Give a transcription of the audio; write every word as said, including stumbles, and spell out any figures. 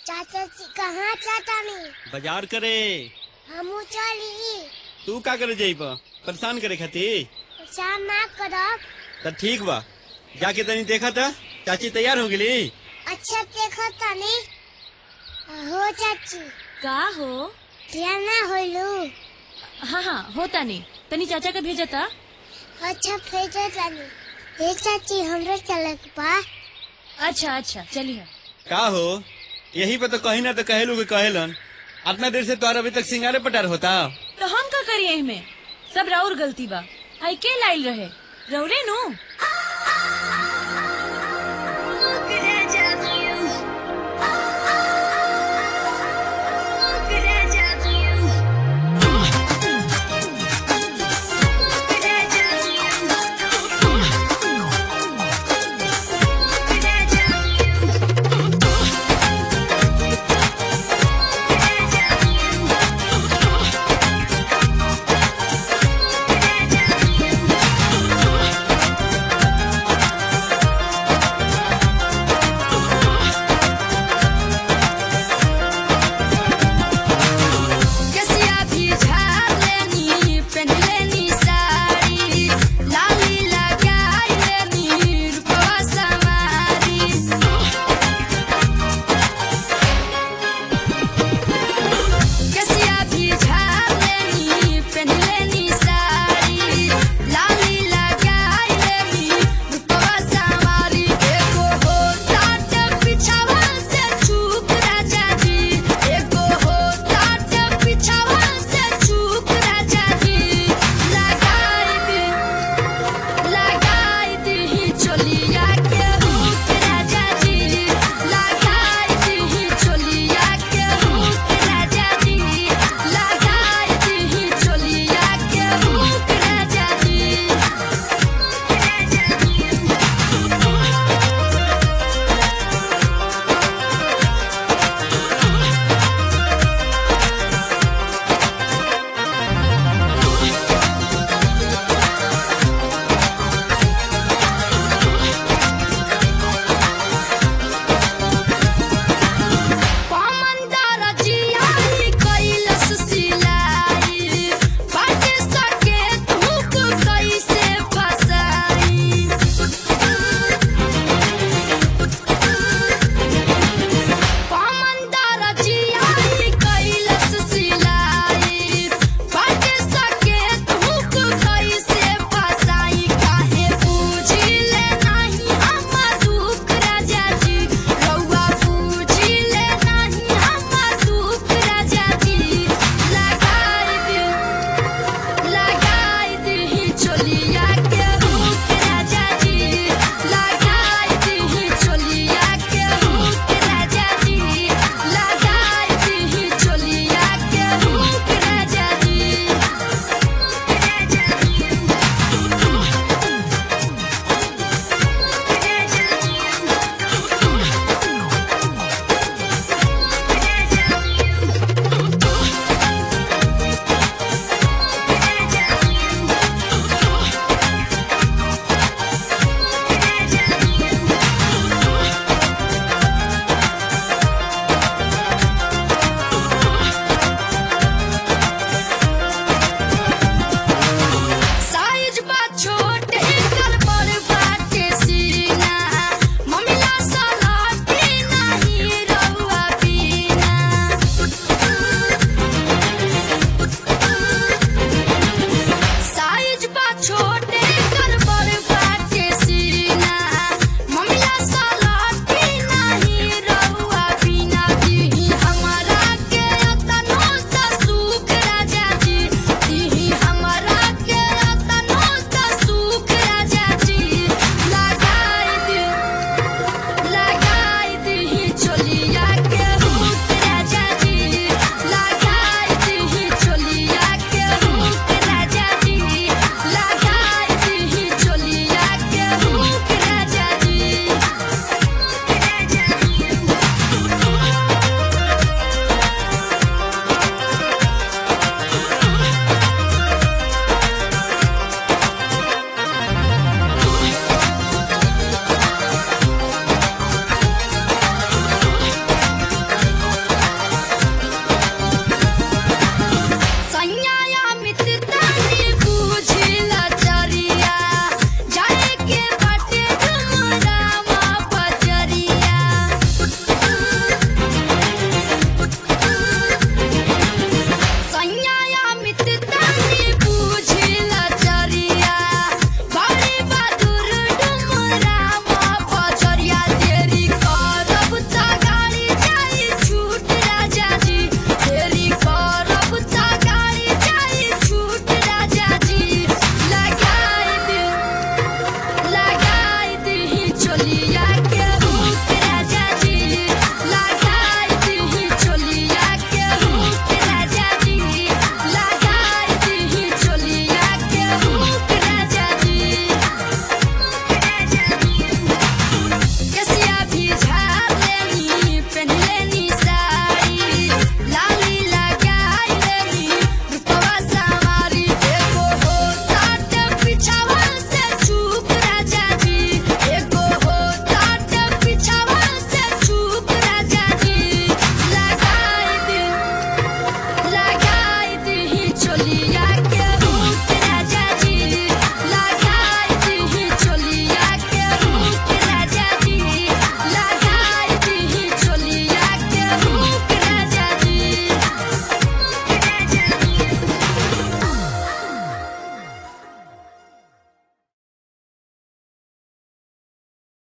चाचा जी कहाँ चाचा नहीं बाजार करे। हमू चली। तू का करे जाइब परेशान करे खातिर। परेशान ना करब। तो ठीक बा जाके तनी देखा था चाची तैयार हो गई। अच्छा देखा तनी हो चाची का हो तैयार ना होलू। हाँ हाँ होता नहीं तनी चाचा का भेजा था। अच्छा भेजो तनी। ये चाची हमरे चले के बा। अच्छा अच्छा चलिए। का हो यही पे तो कहीं ना तो कहेलू के कहेलन इतना देर से तोर अभी तक सिंगारे पटार होता। तो हम का करिए में सब राउर गलती बा। आई के लाइल रहे रौरे नु।